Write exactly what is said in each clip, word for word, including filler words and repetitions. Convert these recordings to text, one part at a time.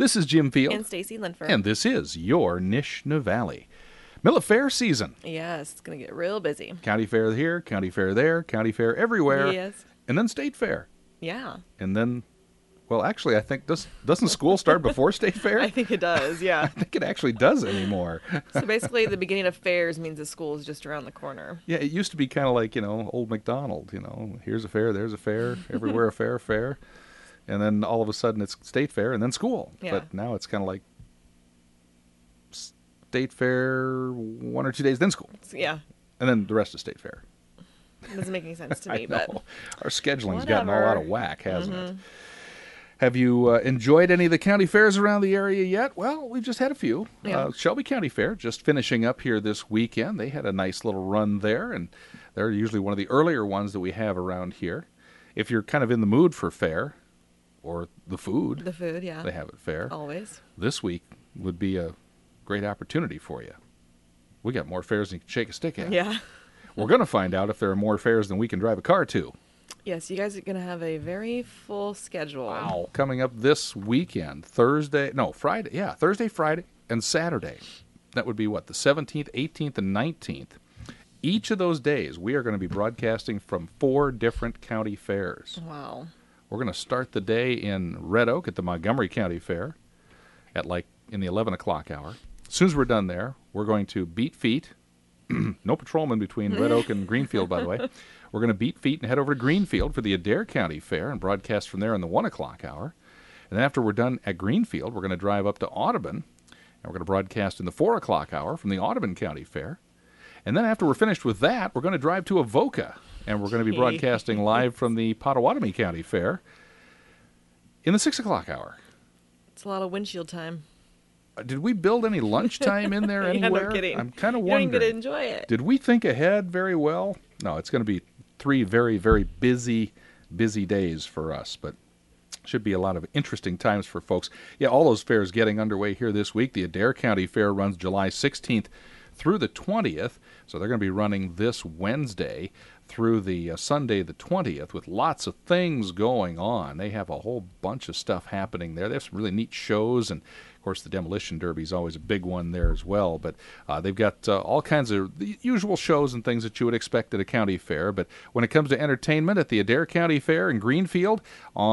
This is Jim Field. And Stacy Linford. And this is your Nishna Valley. Millet Fair season. Yes, it's going to get real busy. County fair here, county fair there, county fair everywhere. Yes. And then state fair. Yeah. And then, well, actually, I think, does, doesn't school start before state fair? I think it does, yeah. I think it actually does anymore. So basically, the beginning of fairs means the school is just around the corner. Yeah, it used to be kind of like, you know, old McDonald, you know, here's a fair, there's a fair, everywhere a fair, fair. And then all of a sudden it's state fair and then school. Yeah. But now it's kind of like state fair one or two days, then school. Yeah. And then the rest is state fair. It doesn't make any sense to I me, know. but Our scheduling's gotten all whatever. out of whack, hasn't Mhm. it? Have you uh, enjoyed any of the county fairs around the area yet? Well, we've just had a few. Yeah. Uh, Shelby County Fair just finishing up here this weekend. They had a nice little run there, and they're usually one of the earlier ones that we have around here. If you're kind of in the mood for fair or the food, the food, yeah. they have it fair. Always. This week would be a great opportunity for you. We got more fairs than you can shake a stick at. Yeah. We're going to find out if there are more fairs than we can drive a car to. Yes, you guys are going to have a very full schedule. Wow. Coming up this weekend, Thursday, no, Friday, yeah, Thursday, Friday, and Saturday. That would be what, the seventeenth, eighteenth, and nineteenth. Each of those days, we are going to be broadcasting from four different county fairs. Wow. We're going to start the day in Red Oak at the Montgomery County Fair at like in the eleven o'clock hour. As soon as we're done there, we're going to beat feet. No patrolman between Red Oak and Greenfield, by the way. We're going to beat feet and head over to Greenfield for the Adair County Fair and broadcast from there in the one o'clock hour. And then after we're done at Greenfield, we're going to drive up to Audubon, and we're going to broadcast in the four o'clock hour from the Audubon County Fair. And then after we're finished with that, we're going to drive to Avoca, and we're going to be broadcasting live from the Pottawatomie County Fair in the six o'clock hour. It's a lot of windshield time. Uh, Did we build any lunchtime in there Yeah, no anywhere? kidding. I'm kind of You don't even wondering. get to enjoy it. Did we think ahead very well? No, it's going to be three very, very busy, busy days for us, but should be a lot of interesting times for folks. Yeah, all those fairs getting underway here this week. The Adair County Fair runs July sixteenth through the twentieth, so they're going to be running this Wednesday through the uh, Sunday the twentieth with lots of things going on. They have a whole bunch of stuff happening there. They have some really neat shows, and of course the Demolition Derby is always a big one there as well. But uh, they've got uh, all kinds of the usual shows and things that you would expect at a county fair. But when it comes to entertainment at the Adair County Fair in Greenfield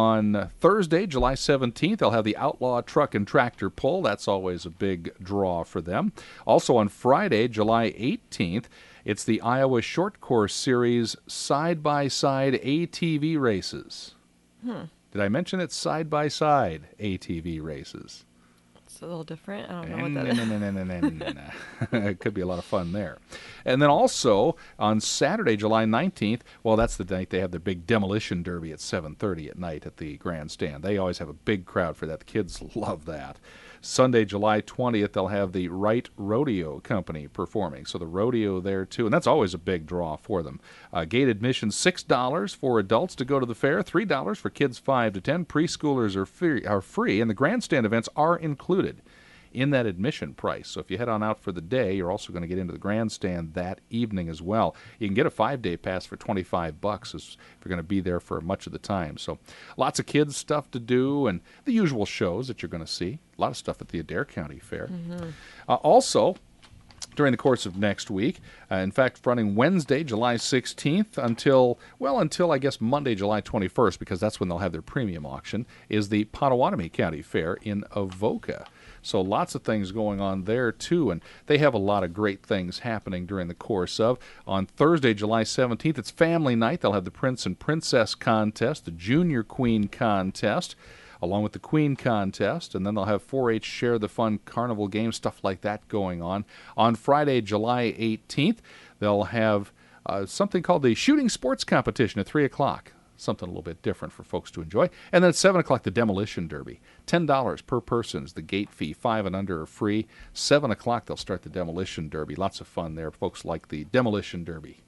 on Thursday, July seventeenth, they'll have the Outlaw Truck and Tractor Pull. That's always a big draw for them. Also on Friday, July eighteenth, it's the Iowa Short Course Series side-by-side A T V races. Hmm. Did I mention it's side-by-side A T V races? It's a little different. I don't know what No, that no, is. no, no, no, no, no, no. It could be a lot of fun there. And then also on Saturday, July nineteenth, well, that's the night they have their big Demolition Derby at seven thirty at night at the grandstand. They always have a big crowd for that. The kids love that. Sunday, July twentieth, they'll have the Wright Rodeo Company performing. So the rodeo there, too, and that's always a big draw for them. Uh, gate admission, six dollars for adults to go to the fair, three dollars for kids five to ten. Preschoolers are free, are free, and the grandstand events are included in that admission price. So if you head on out for the day, you're also going to get into the grandstand that evening as well. You can get a five-day pass for twenty-five bucks if you're going to be there for much of the time. So lots of kids stuff to do and the usual shows that you're going to see. A lot of stuff at the Adair County Fair. Mm-hmm. Uh, also, during the course of next week, uh, in fact, running Wednesday, July sixteenth until, well, until I guess Monday, July twenty-first, because that's when they'll have their premium auction, is the Pottawatomie County Fair in Avoca. So lots of things going on there, too, and they have a lot of great things happening during the course of. On Thursday, July seventeenth, it's family night. They'll have the Prince and Princess contest, the Junior Queen contest, along with the Queen contest, and then they'll have four H Share the Fun carnival games, stuff like that going on. On Friday, July eighteenth, they'll have uh, something called the Shooting Sports Competition at three o'clock. Something a little bit different for folks to enjoy. And then at seven o'clock, the Demolition Derby. ten dollars per person is the gate fee. Five and under are free. seven o'clock, they'll start the Demolition Derby. Lots of fun there. Folks like the Demolition Derby.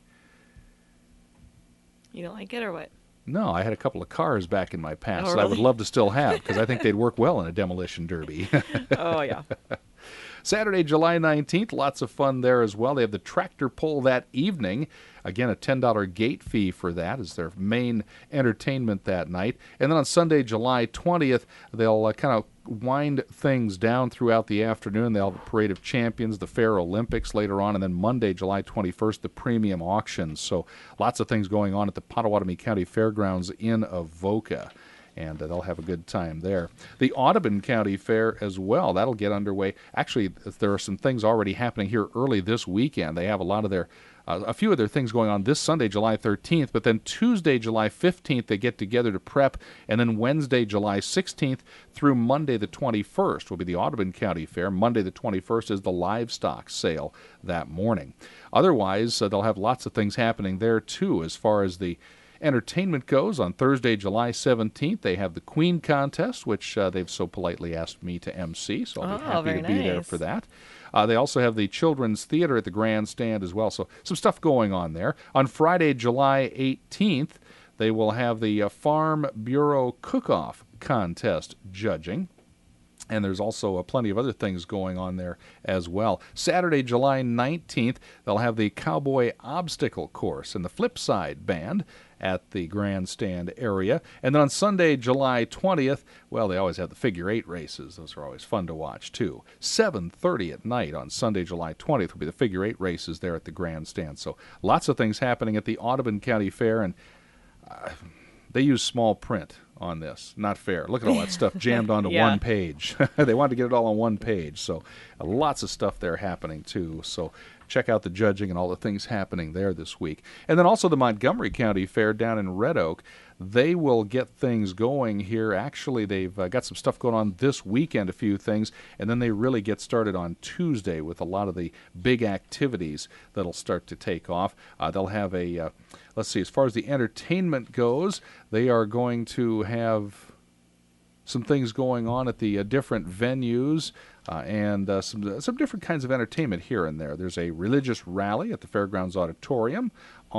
You don't like it or what? No, I had a couple of cars back in my past Oh, that I would really? love to still have because I think they'd work well in a Demolition Derby. Oh, yeah. Saturday, July nineteenth, lots of fun there as well. They have the tractor pull that evening. Again, a ten dollars gate fee for that is their main entertainment that night. And then on Sunday, July twentieth, they'll uh, kind of wind things down throughout the afternoon. They'll have a Parade of Champions, the Fair Olympics later on, and then Monday, July twenty-first, the Premium Auctions. So lots of things going on at the Potawatomi County Fairgrounds in Avoca. And uh, they'll have a good time there. The Audubon County Fair as well, that'll get underway. Actually, there are some things already happening here early this weekend. They have a lot of their, uh, a few of their things going on this Sunday, July thirteenth, but then Tuesday, July fifteenth, they get together to prep, and then Wednesday, July sixteenth through Monday the twenty-first will be the Audubon County Fair. Monday the twenty-first is the livestock sale that morning. Otherwise, uh, they'll have lots of things happening there, too, as far as the entertainment goes. On Thursday, July seventeenth, they have the Queen Contest, which uh, they've so politely asked me to emcee, so I'll be Oh, happy very to be there nice. for that. Uh, they also have the Children's Theater at the Grandstand as well, so some stuff going on there. On Friday, July eighteenth, they will have the uh, Farm Bureau Cook-Off Contest judging. And there's also uh, plenty of other things going on there as well. Saturday, July nineteenth, they'll have the Cowboy Obstacle Course and the Flipside Band at the Grandstand area. And then on Sunday, July twentieth, well, they always have the figure eight races. Those are always fun to watch, too. seven thirty at night on Sunday, July twentieth, will be the figure eight races there at the Grandstand. So lots of things happening at the Audubon County Fair, and uh, they use small print on this. Not fair. Look at all that stuff jammed onto Yeah. one page. They wanted to get it all on one page. So uh, lots of stuff there happening, too. So check out the judging and all the things happening there this week. And then also the Montgomery County Fair down in Red Oak. They will get things going here. Actually, they've uh, got some stuff going on this weekend, a few things, and then they really get started on Tuesday with a lot of the big activities that'll start to take off. Uh, they'll have a, uh, let's see, as far as the entertainment goes, they are going to have some things going on at the uh, different venues uh, and uh, some some different kinds of entertainment here and there. There's a religious rally at the Fairgrounds Auditorium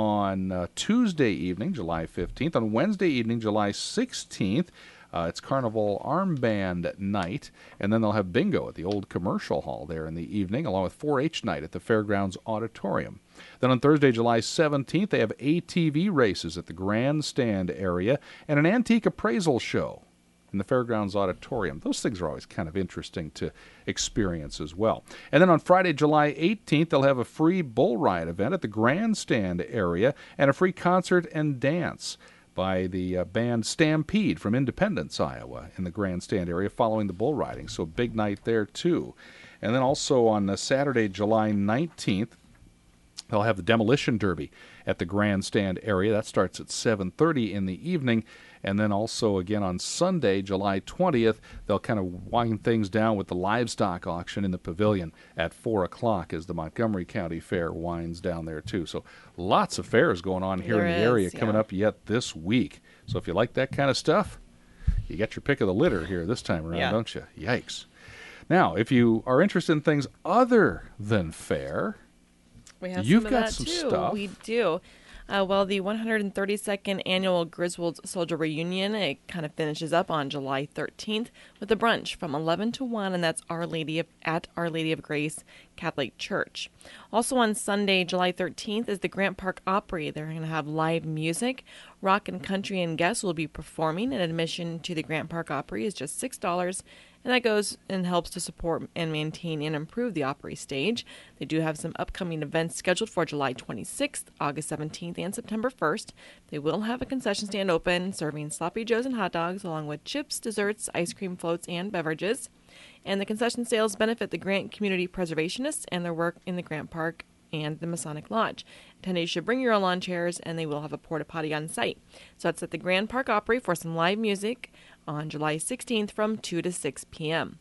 on uh, Tuesday evening, July fifteenth. On Wednesday evening, July sixteenth, uh, it's Carnival Armband Night, and then they'll have bingo at the old commercial hall there in the evening, along with four H night at the Fairgrounds Auditorium. Then on Thursday, July seventeenth, they have A T V races at the Grandstand area and an antique appraisal show in the Fairgrounds Auditorium. Those things are always kind of interesting to experience as well. And then on Friday, July eighteenth, they'll have a free bull ride event at the Grandstand area and a free concert and dance by the uh, band Stampede from Independence, Iowa, in the Grandstand area following the bull riding. So a big night there, too. And then also on uh, Saturday, July nineteenth, they'll have the Demolition Derby at the Grandstand area. That starts at seven thirty in the evening. And then also again on Sunday, July twentieth, they'll kind of wind things down with the livestock auction in the pavilion at four o'clock as the Montgomery County Fair winds down there too. So lots of fairs going on here There in the is, area coming yeah. up yet this week. So if you like that kind of stuff, you get your pick of the litter here this time around, Yeah. don't you? Yikes. Now, if you are interested in things other than fair, We have You've some of got that some too. stuff. We do. Uh, well, the one hundred thirty-second annual Griswold Soldier Reunion, it kind of finishes up on July thirteenth with a brunch from eleven to one, and that's Our Lady of, at Our Lady of Grace Catholic Church. Also on Sunday, July thirteenth, is the Grant Park Opry. They're going to have live music. Rock and country and guests will be performing, and admission to the Grant Park Opry is just six dollars. And that goes and helps to support and maintain and improve the Opry stage. They do have some upcoming events scheduled for July twenty-sixth, August seventeenth, and September first. They will have a concession stand open, serving sloppy joes and hot dogs, along with chips, desserts, ice cream floats, and beverages. And the concession sales benefit the Grant Community Preservationists and their work in the Grant Park and the Masonic Lodge. Attendees should bring your own lawn chairs, and they will have a porta potty on site. So that's at the Grand Park Opry for some live music on July sixteenth from two to six p.m.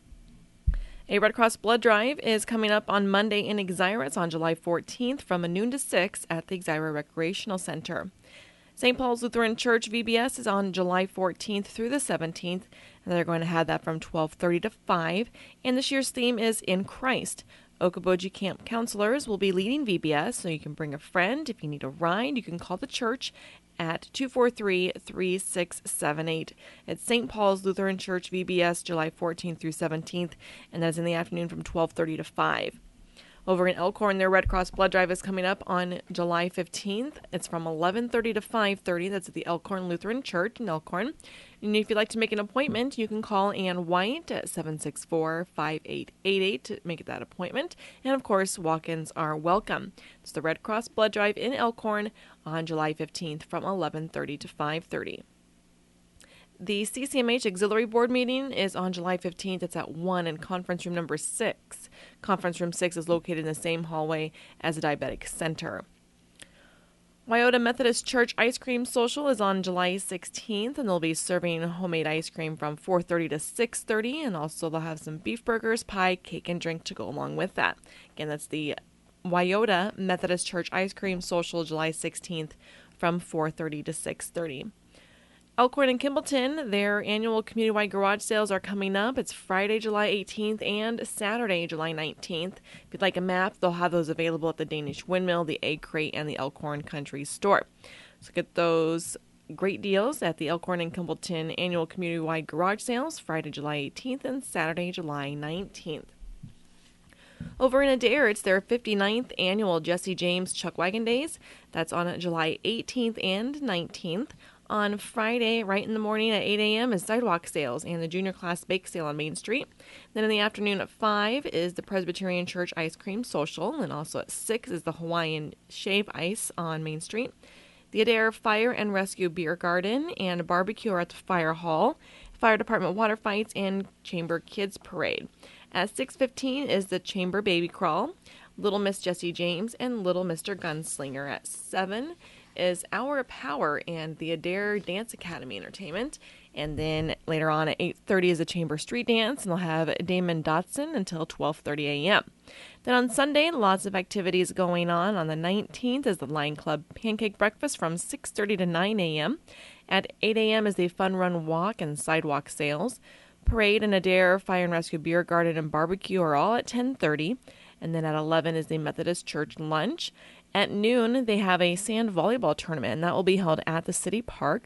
A Red Cross blood drive is coming up on Monday in Exira. On July fourteenth from noon to six at the Exira Recreational Center. Saint Paul's Lutheran Church V B S is on July fourteenth through the seventeenth, and they're going to have that from twelve thirty to five. And this year's theme is In Christ. Okoboji Camp counselors will be leading V B S, so you can bring a friend. If you need a ride, you can call the church at two four three, three six seven eight. It's Saint Paul's Lutheran Church V B S, July fourteenth through seventeenth, and that's in the afternoon from twelve thirty to five. Over in Elkhorn, their Red Cross Blood Drive is coming up on July fifteenth. It's from eleven thirty to five thirty. That's at the Elkhorn Lutheran Church in Elkhorn. And if you'd like to make an appointment, you can call Ann White at seven six four, five eight eight eight to make that appointment. And, of course, walk-ins are welcome. It's the Red Cross Blood Drive in Elkhorn on July fifteenth from eleven thirty to five thirty. The C C M H Auxiliary Board meeting is on July fifteenth. It's at one in conference room number six. Conference room six is located in the same hallway as the Diabetic Center. Wyoda Methodist Church Ice Cream Social is on July sixteenth, and they'll be serving homemade ice cream from four thirty to six thirty, and also they'll have some beef burgers, pie, cake, and drink to go along with that. Again, that's the Wyoda Methodist Church Ice Cream Social, July sixteenth, from four thirty to six thirty. Elkhorn and Kimballton, their annual community-wide garage sales are coming up. It's Friday, July eighteenth and Saturday, July nineteenth. If you'd like a map, they'll have those available at the Danish Windmill, the Egg Crate, and the Elkhorn Country Store. So get those great deals at the Elkhorn and Kimballton annual community-wide garage sales, Friday, July eighteenth and Saturday, July nineteenth. Over in Adair, it's their fifty-ninth annual Jesse James Chuck Wagon Days. That's on July eighteenth and nineteenth. On Friday, right in the morning at eight a.m. is sidewalk sales and the junior class bake sale on Main Street. Then in the afternoon at five is the Presbyterian Church Ice Cream Social, and also at six is the Hawaiian Shave Ice on Main Street. The Adair Fire and Rescue Beer Garden and barbecue are at the Fire Hall. Fire Department water fights and Chamber Kids Parade. At six fifteen is the Chamber Baby Crawl, Little Miss Jesse James, and Little Mister Gunslinger. At seven is Hour of Power and the Adair Dance Academy Entertainment. And then later on at eight thirty is the Chamber Street Dance, and they'll have Damon Dotson until twelve thirty a.m. Then on Sunday, lots of activities going on. On the nineteenth is the Lion Club Pancake Breakfast from six thirty to nine a.m. At eight a.m. is the Fun Run Walk and Sidewalk Sales. Parade and Adair Fire and Rescue Beer Garden and Barbecue are all at ten thirty. And then at eleven is the Methodist Church Lunch. At noon, they have a sand volleyball tournament, and that will be held at the City Park.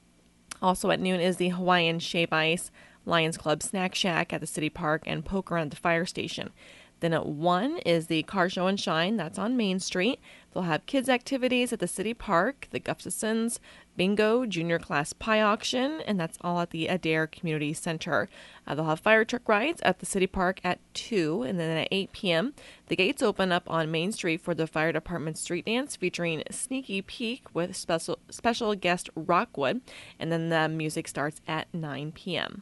Also at noon is the Hawaiian Shave Ice, Lions Club Snack Shack at the City Park, and poker at the fire station. Then at one is the Car Show and Shine. That's on Main Street. They'll have kids' activities at the City Park, the Gustafsons, bingo, junior class pie auction, and that's all at the Adair Community Center. Uh, they'll have fire truck rides at the City Park at two, and then at eight p.m., the gates open up on Main Street for the Fire Department Street Dance featuring Sneaky Peek with special, special guest Rockwood, and then the music starts at nine p.m.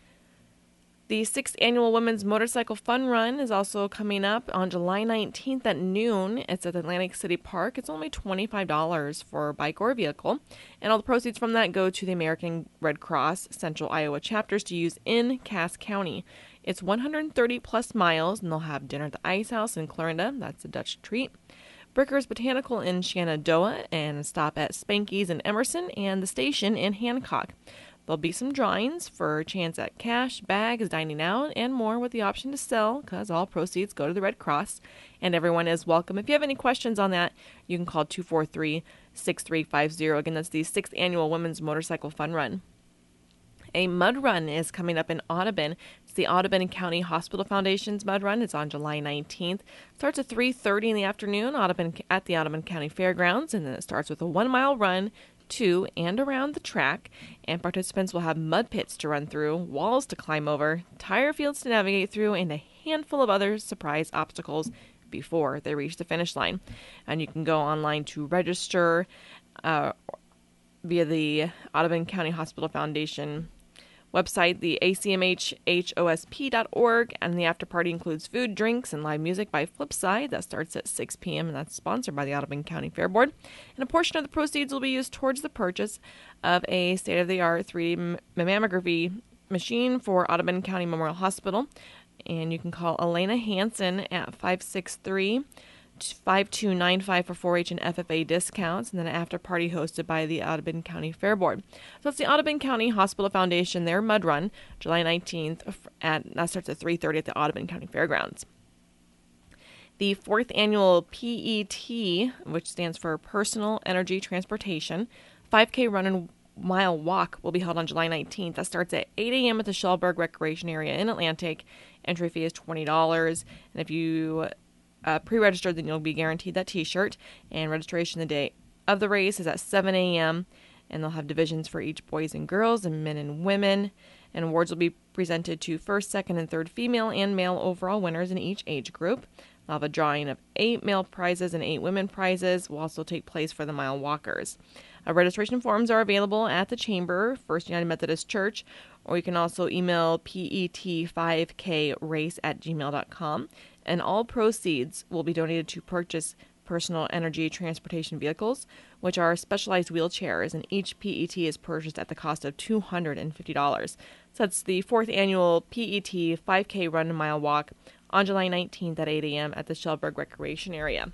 The sixth Annual Women's Motorcycle Fun Run is also coming up on July nineteenth at noon. It's at Atlantic City Park. It's only twenty-five dollars for a bike or a vehicle, and all the proceeds from that go to the American Red Cross Central Iowa chapters to use in Cass County. It's one hundred thirty plus miles, and they'll have dinner at the Ice House in Clarinda. That's a Dutch treat. Bricker's Botanical in Shenandoah, and a stop at Spanky's in Emerson, and the station in Hancock. There'll be some drawings for a chance at cash, bags, dining out, and more with the option to sell, because all proceeds go to the Red Cross, and everyone is welcome. If you have any questions on that, you can call two four three, six three five zero. Again, that's the sixth Annual Women's Motorcycle Fun Run. A mud run is coming up in Audubon. It's the Audubon County Hospital Foundation's mud run. It's on July nineteenth. It starts at three thirty in the afternoon Audubon, at the Audubon County Fairgrounds, and then it starts with a one-mile run to and around the track, and participants will have mud pits to run through, walls to climb over, tire fields to navigate through, and a handful of other surprise obstacles before they reach the finish line. And you can go online to register uh, via the Audubon County Hospital Foundation website, the A C M H H O S P dot org, and the after party includes food, drinks, and live music by Flipside. That starts at six p.m., and that's sponsored by the Audubon County Fair Board. And a portion of the proceeds will be used towards the purchase of a state-of-the-art three D mammography machine for Audubon County Memorial Hospital. And you can call Elena Hansen at five six three, five two nine five for four H and F F A discounts, and then an after party hosted by the Audubon County Fair Board. So it's the Audubon County Hospital Foundation, their mud run, July nineteenth, at, that starts at three thirty at the Audubon County Fairgrounds. The fourth annual P E T, which stands for Personal Energy Transportation, five K run and mile walk will be held on July nineteenth. That starts at eight a.m. at the Shellberg Recreation Area in Atlantic. Entry fee is twenty dollars, and if you uh, pre-registered, then you'll be guaranteed that T-shirt. And registration the day of the race is at seven a.m. and they'll have divisions for each boys and girls and men and women. And awards will be presented to first, second, and third female and male overall winners in each age group. They'll have a drawing of eight male prizes and eight women prizes will also take place for the mile walkers. Uh, registration forms are available at the Chamber, First United Methodist Church, or you can also email P E T five K race at gmail dot com. And all proceeds will be donated to purchase personal energy transportation vehicles, which are specialized wheelchairs, and each P E T is purchased at the cost of two hundred fifty dollars. So that's the fourth annual P E T five K Run and Mile Walk on July nineteenth at eight a.m. at the Shellburg Recreation Area.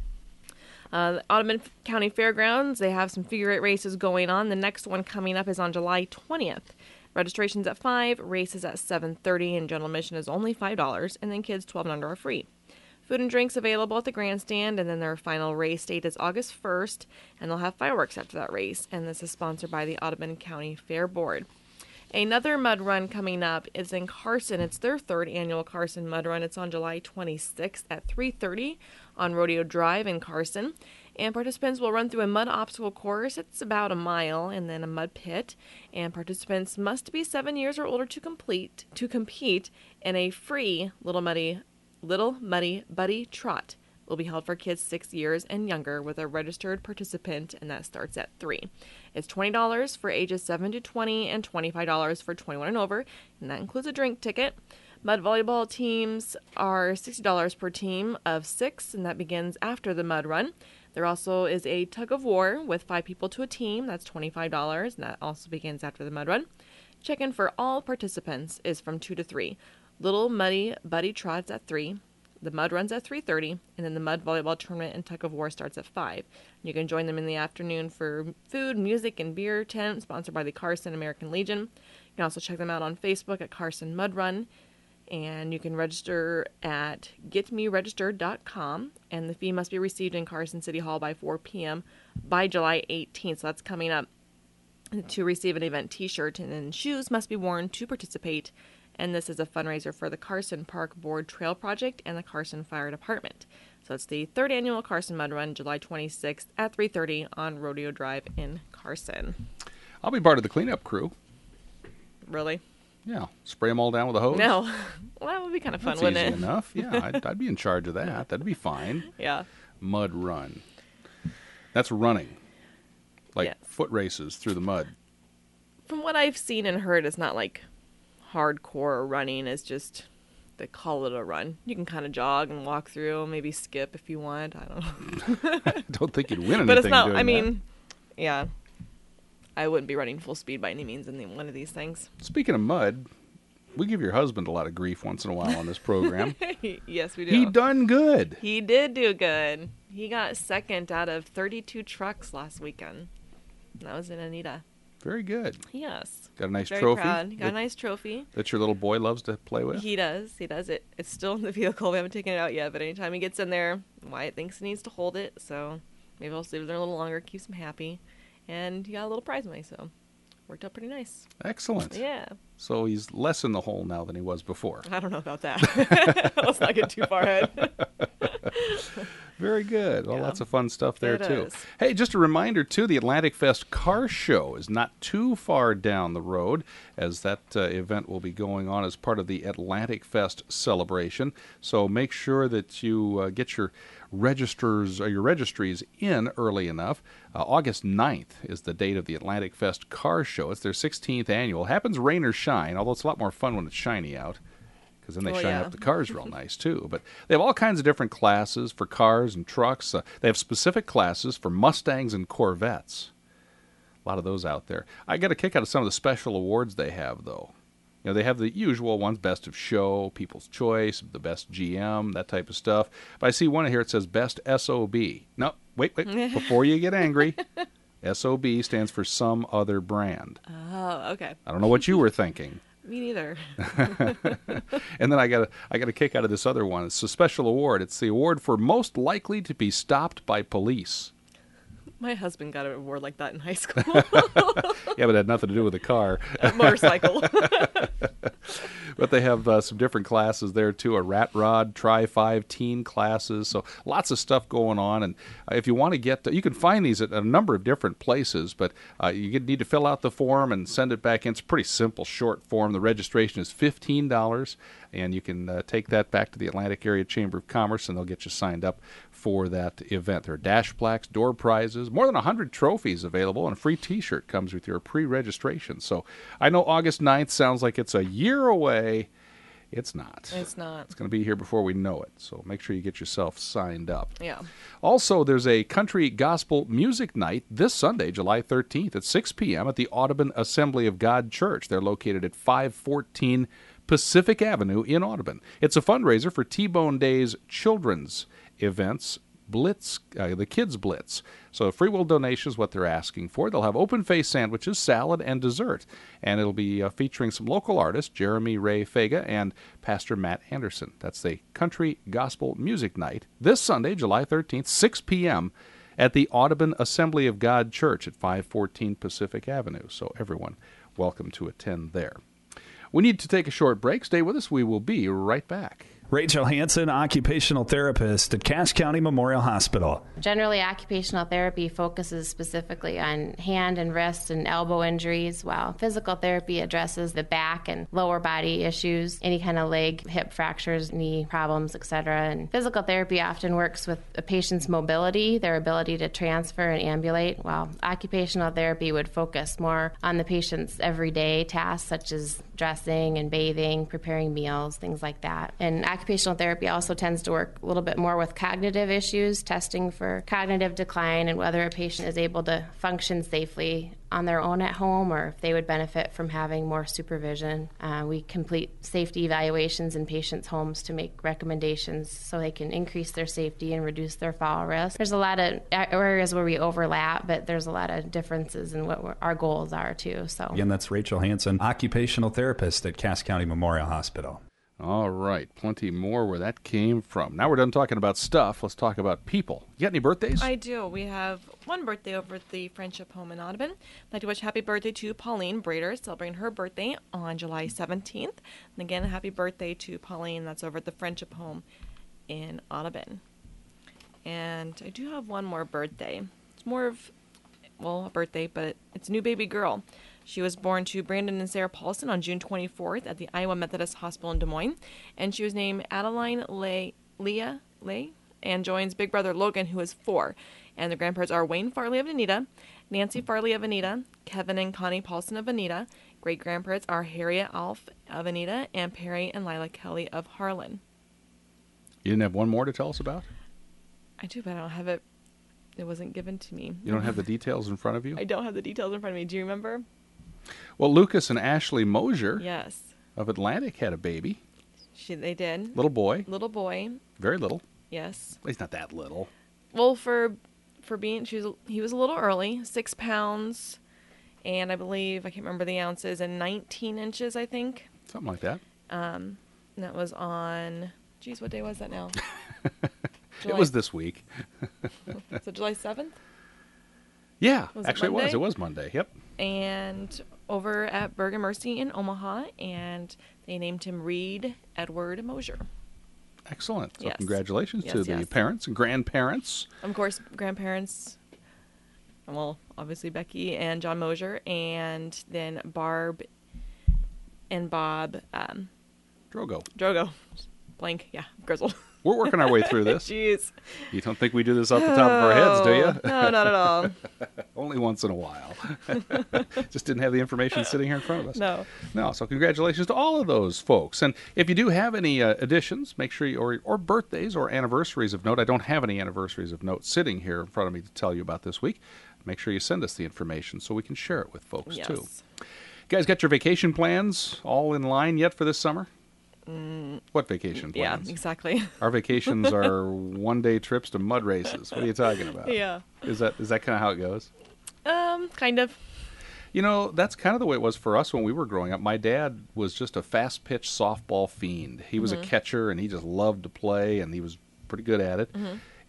Uh, the Ottoman County Fairgrounds, they have some figure eight races going on. The next one coming up is on July twentieth. Registration's at five, races at seven thirty, and general admission is only five dollars, and then kids twelve and under are free. Food and drinks available at the grandstand, and then their final race date is August first, and they'll have fireworks after that race, and this is sponsored by the Ottoman County Fair Board. Another mud run coming up is in Carson. It's their third annual Carson Mud Run. It's on July twenty-sixth at three thirty on Rodeo Drive in Carson. And participants will run through a mud obstacle course. It's about a mile, and then a mud pit. And participants must be seven years or older to complete to compete in a free Little Muddy Little Muddy Buddy Trot. Will be held for kids six years and younger with a registered participant, and that starts at three. It's twenty dollars for ages seven to twenty and twenty-five dollars for twenty-one and over, and that includes a drink ticket. Mud volleyball teams are sixty dollars per team of six, and that begins after the mud run. There also is a tug of war with five people to a team. That's twenty-five dollars, and that also begins after the mud run. Check-in for all participants is from two to three. Little Muddy Buddy Trots at three. The mud runs at three thirty, and then the mud volleyball tournament and tug of war starts at five. You can join them in the afternoon for food, music, and beer tent, sponsored by the Carson American Legion. You can also check them out on Facebook at Carson Mud Run, and you can register at get me registered dot com, and the fee must be received in Carson City Hall by four p.m. by July eighteenth, so that's coming up. To receive an event t-shirt, and then shoes must be worn to participate. And this is a fundraiser for the Carson Park Board Trail Project and the Carson Fire Department. So it's the third annual Carson Mud Run, July twenty-sixth at three thirty on Rodeo Drive in Carson. I'll be part of the cleanup crew. Really? Yeah. Spray them all down with a hose? No. Well, that would be kind of fun, That's wouldn't easy it? enough. Yeah, I'd, I'd be in charge of that. That'd be fine. Yeah. Mud run. That's running. Like Yes. foot races through the mud. From what I've seen and heard, it's not like hardcore running. It's just, they call it a run. You can kind of jog and walk through, maybe skip if you want. I don't know. I don't think you'd win anything But it's not, doing I mean, that. yeah. I wouldn't be running full speed by any means in the, one of these things. Speaking of mud, we give your husband a lot of grief once in a while on this program. Yes, we do. He done good. He did do good. He got second out of thirty-two trucks last weekend. That was in Anita. Very good. Yes. Got a nice Very trophy proud. He got that, a nice trophy. that your little boy loves to play with? He does. He does it. It's still in the vehicle. We haven't taken it out yet, but anytime he gets in there, Wyatt thinks he needs to hold it, so maybe I'll leave it there a little longer, keeps him happy. And he got a little prize money, so worked out pretty nice. Excellent. Yeah. So he's less in the hole now than he was before. I don't know about that. Let's not get too far ahead. Very good. Well, Yeah. lots of fun stuff there, It too. is. Hey, just a reminder, too, the Atlantic Fest Car Show is not too far down the road, as that uh, event will be going on as part of the Atlantic Fest celebration. So make sure that you uh, get your registers or your registries in early enough. Uh, August ninth is the date of the Atlantic Fest Car Show. It's their sixteenth annual. Happens rain or shine, although it's a lot more fun when it's shiny out, because then they Oh, shine yeah. up the cars real nice, too. But they have all kinds of different classes for cars and trucks. Uh, they have specific classes for Mustangs and Corvettes. A lot of those out there. I got a kick out of some of the special awards they have, though. You know, they have the usual ones, Best of Show, People's Choice, the Best G M, that type of stuff. But I see one here, it says Best S O B. No, wait, wait, before you get angry. S O B stands for Some Other Brand. Oh, okay. I don't know what you were thinking. Me neither. And then I got a, I got a kick out of this other one. It's a special award. It's the award for most likely to be stopped by police. My husband got an award like that in high school. Yeah, but it had nothing to do with the car. A motorcycle. But they have uh, some different classes there, too. A rat rod, Tri five teen classes. So lots of stuff going on. And uh, if you want to get, to, you can find these at a number of different places. But uh, you need to fill out the form and send it back in. It's a pretty simple, short form. The registration is fifteen dollars. And you can uh, take that back to the Atlantic Area Chamber of Commerce, and they'll get you signed up for that event. There are dash plaques, door prizes, more than one hundred trophies available, and a free T-shirt comes with your pre-registration. So I know August ninth sounds like it's a year away. It's not. It's not. It's going to be here before we know it. So make sure you get yourself signed up. Yeah. Also, there's a country gospel music night this Sunday, July thirteenth at six p.m. at the Audubon Assembly of God Church. They're located at five fourteen Pacific Avenue in Audubon. It's a fundraiser for T-Bone Day's children's events, Blitz, uh, the Kids Blitz. So free will donation is what they're asking for. They'll have open-face sandwiches, salad, and dessert. And it'll be uh, featuring some local artists, Jeremy Ray Fega and Pastor Matt Anderson. That's the Country Gospel Music Night this Sunday, July thirteenth, six p.m. at the Audubon Assembly of God Church at five fourteen Pacific Avenue. So everyone welcome to attend there. We need to take a short break. Stay with us. We will be right back. Rachel Hansen, occupational therapist at Cache County Memorial Hospital. Generally, occupational therapy focuses specifically on hand and wrist and elbow injuries, while physical therapy addresses the back and lower body issues, any kind of leg, hip fractures, knee problems, et cetera. And physical therapy often works with a patient's mobility, their ability to transfer and ambulate, while occupational therapy would focus more on the patient's everyday tasks, such as dressing and bathing, preparing meals, things like that. And occupational therapy also tends to work a little bit more with cognitive issues, testing for cognitive decline and whether a patient is able to function safely on their own at home or if they would benefit from having more supervision. Uh, we complete safety evaluations in patients' homes to make recommendations so they can increase their safety and reduce their fall risk. There's a lot of areas where we overlap, but there's a lot of differences in what our goals are too. So again, that's Rachel Hansen, occupational therapist at Cache County Memorial Hospital. All right, plenty more where that came from. Now we're done talking about stuff. Let's talk about people. You got any birthdays? I do. We have one birthday over at the Friendship Home in Audubon. I'd like to wish happy birthday to Pauline Brader, celebrating her birthday on July seventeenth. And again, happy birthday to Pauline. That's over at the Friendship Home in Audubon. And I do have one more birthday. It's more of, well, a birthday, but it's a new baby girl. She was born to Brandon and Sarah Paulson on June twenty-fourth at the Iowa Methodist Hospital in Des Moines. And she was named Adeline Lay, Leah Lay and joins big brother Logan, who is four. And the grandparents are Wayne Farley of Anita, Nancy Farley of Anita, Kevin and Connie Paulson of Anita. Great-grandparents are Harriet Alf of Anita and Perry and Lila Kelly of Harlan. You didn't have one more to tell us about? I do, but I don't have it. It wasn't given to me. You don't have the details in front of you? I don't have the details in front of me. Do you remember? Well, Lucas and Ashley Mosier Yes. of Atlantic had a baby. She, they did. Little boy. Little boy. Very little. Yes. He's not that little. Well, for for being, she was, he was a little early, six pounds, and I believe, I can't remember the ounces, and nineteen inches, I think. Something like that. Um, and that was on, geez, what day was that now? It was this week. So July seventh? Yeah, Was it actually it was. Monday? It was Monday. Yep. And over at Bergen Mercy in Omaha, and they named him Reed Edward Mosier. Excellent. So Yes. congratulations Yes, to the yes. parents and grandparents. Of course, grandparents, well, obviously Becky and John Mosier, and then Barb and Bob um, Drogo. Drogo. Blank, yeah, Grizzle. We're working our way through this. Jeez. You don't think we do this off the top of our heads, do you? No, not at all. Only once in a while. Just didn't have the information sitting here in front of us. No. No, so congratulations to all of those folks. And if you do have any uh, additions, make sure you, or, or birthdays or anniversaries of note. I don't have any anniversaries of note sitting here in front of me to tell you about this week. Make sure you send us the information so we can share it with folks, Yes. too. You guys got your vacation plans all in line yet for this summer? Mm, What vacation yeah, plans? exactly. Our vacations are one-day trips to mud races. What are you talking about? Yeah. Is that is that kind of how it goes? Um, kind of. You know, that's kind of the way it was for us when we were growing up. My dad was just a fast-pitch softball fiend. He was Mm-hmm. a catcher, and he just loved to play, and he was pretty good at it. Mm-hmm.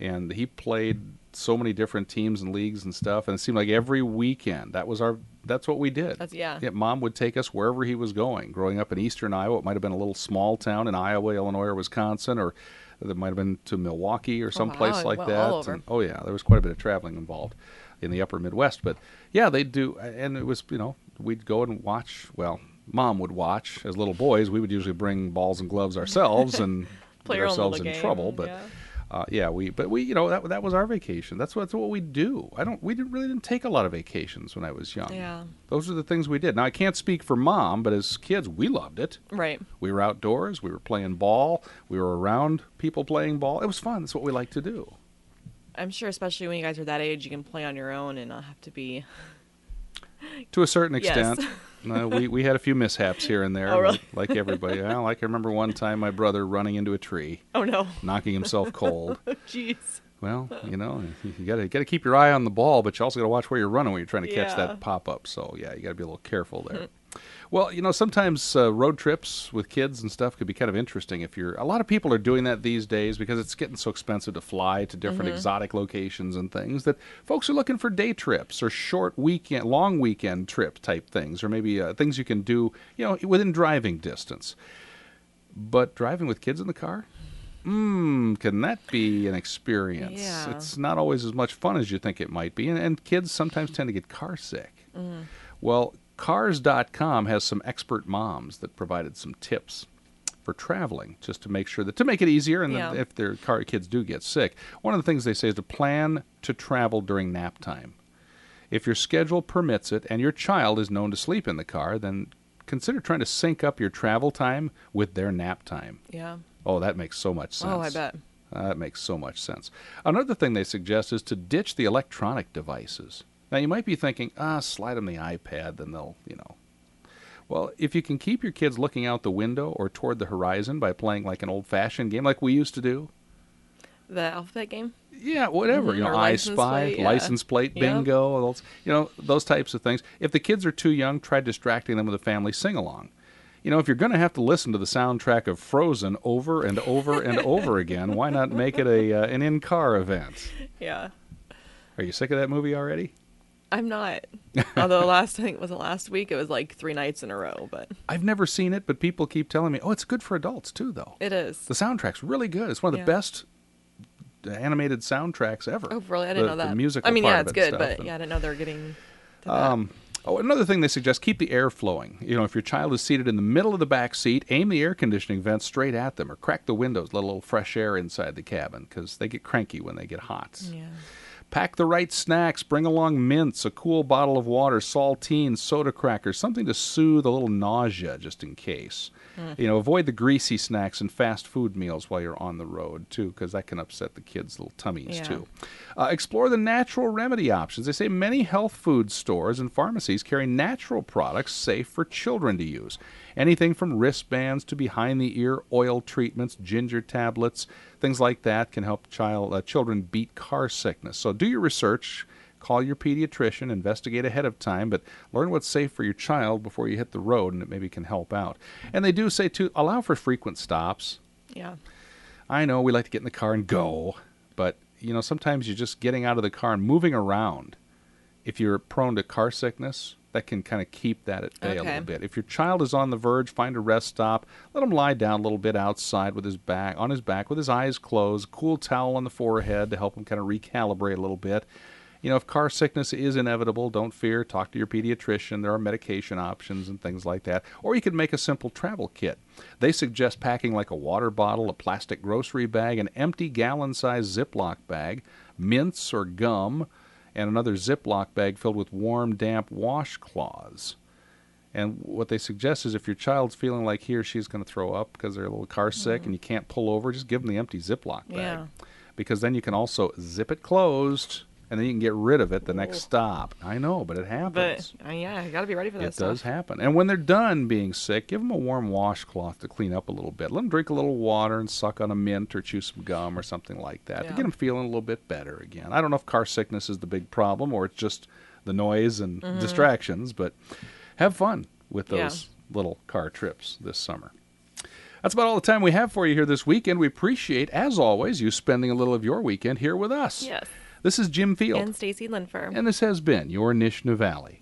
and he played so many different teams and leagues and stuff, and it seemed like every weekend that was our that's what we did. That's, yeah. yeah. Mom would take us wherever he was going. Growing up in eastern Iowa, it might have been a little small town in Iowa, Illinois, or Wisconsin, or it might have been to Milwaukee or someplace Oh, wow. like Well, that. all over. And, oh yeah, there was quite a bit of traveling involved in the upper Midwest. But yeah, they'd do, and it was, you know, we'd go and watch. Well, Mom would watch. As little boys, we would usually bring balls and gloves ourselves and Play get your own ourselves in little game, trouble. But yeah. Uh, yeah, we but we you know that that was our vacation. That's what that's what we do. I don't we didn't really didn't take a lot of vacations when I was young. Yeah. Those are the things we did. Now I can't speak for Mom, but as kids we loved it. Right. We were outdoors. We were playing ball. We were around people playing ball. It was fun. That's what we like to do. I'm sure, especially when you guys are that age, you can play on your own and not have to be. To a certain extent. Yes. uh, we we had a few mishaps here and there, Oh, really? like, like everybody. Well, like I remember one time my brother running into a tree, Oh no. knocking himself cold. Jeez. Well, you know, you got to got to keep your eye on the ball, but you also got to watch where you're running when you're trying to catch Yeah. that pop up. So yeah, you got to be a little careful there. Well, you know, sometimes uh, road trips with kids and stuff could be kind of interesting. If you're, a lot of people are doing that these days because it's getting so expensive to fly to different exotic locations and things that folks are looking for day trips or short weekend, long weekend trip type things, or maybe uh, things you can do, you know, within driving distance. But driving with kids in the car? Mmm, can that be an experience? Yeah. It's not always as much fun as you think it might be, and, and kids sometimes tend to get car sick. Well, Cars dot com has some expert moms that provided some tips for traveling, just to make sure that to make it easier, and Yeah. that if their car kids do get sick. One of the things they say is to plan to travel during nap time. If your schedule permits it and your child is known to sleep in the car, then consider trying to sync up your travel time with their nap time. Yeah. Oh, that makes so much sense. Oh, I bet. Uh, that makes so much sense. Another thing they suggest is to ditch the electronic devices. Now, you might be thinking, ah, slide them the iPad, then they'll, you know. Well, if you can keep your kids looking out the window or toward the horizon by playing like an old-fashioned game like we used to do, The alphabet game. yeah, whatever, Mhm, you know, or I license Spy, plate, yeah. license plate Yep. bingo, those, you know, those types of things. If the kids are too young, try distracting them with a family sing-along. You know, if you're going to have to listen to the soundtrack of Frozen over and over and over again, why not make it a uh, an in-car event? Yeah. Are you sick of that movie already? I'm not. Although last, I think it was last week, it was like three nights in a row, but I've never seen it, but people keep telling me, oh, it's good for adults too, though. it is. The soundtrack's really good. It's one of the Yeah. best animated soundtracks ever. Oh, really? I didn't The- know that. The musical I mean, part yeah, of it's it and good, stuff. but And, yeah, I didn't know they were getting to that. Um, oh, another thing they suggest, keep the air flowing. You know, if your child is seated in the middle of the back seat, aim the air conditioning vents straight at them or crack the windows, let a little fresh air inside the cabin because they get cranky when they get hot. Yeah. Pack the right snacks. Bring along mints, a cool bottle of water, saltines, soda crackers, something to soothe a little nausea just in case. You know, avoid the greasy snacks and fast food meals while you're on the road, too, because that can upset the kids' little tummies, Yeah. too. Uh, explore the natural remedy options. They say many health food stores and pharmacies carry natural products safe for children to use. Anything from wristbands to behind-the-ear oil treatments, ginger tablets, things like that can help child uh, children beat car sickness. So do your research. Call your pediatrician, investigate ahead of time, but learn what's safe for your child before you hit the road, and it maybe can help out. And they do say, to allow for frequent stops. Yeah. I know we like to get in the car and go, but, you know, sometimes you're just getting out of the car and moving around. If you're prone to car sickness, that can kind of keep that at bay a Okay. little bit. If your child is on the verge, find a rest stop. Let him lie down a little bit outside with his back on his back with his eyes closed, cool towel on the forehead to help him kind of recalibrate a little bit. You know, if car sickness is inevitable, don't fear. Talk to your pediatrician. There are medication options and things like that. Or you could make a simple travel kit. They suggest packing like a water bottle, a plastic grocery bag, an empty gallon-sized Ziploc bag, mints or gum, and another Ziploc bag filled with warm, damp washcloths. And what they suggest is if your child's feeling like he or she's going to throw up because they're a little car sick and you can't pull over, just give them the empty Ziploc bag. Yeah. Because then you can also zip it closed, and then you can get rid of it the next Ooh. stop. I know, but it happens. But uh, yeah, you got to be ready for that It stuff. does happen. And when they're done being sick, give them a warm washcloth to clean up a little bit. Let them drink a little water and suck on a mint or chew some gum or something like that to Yeah. get them feeling a little bit better again. I don't know if car sickness is the big problem or it's just the noise and Mm-hmm. distractions, but have fun with Yeah. those little car trips this summer. That's about all the time we have for you here this weekend. We appreciate, as always, you spending a little of your weekend here with us. Yes. This is Jim Field. And Stacy Linfer. And this has been your Nishna Valley.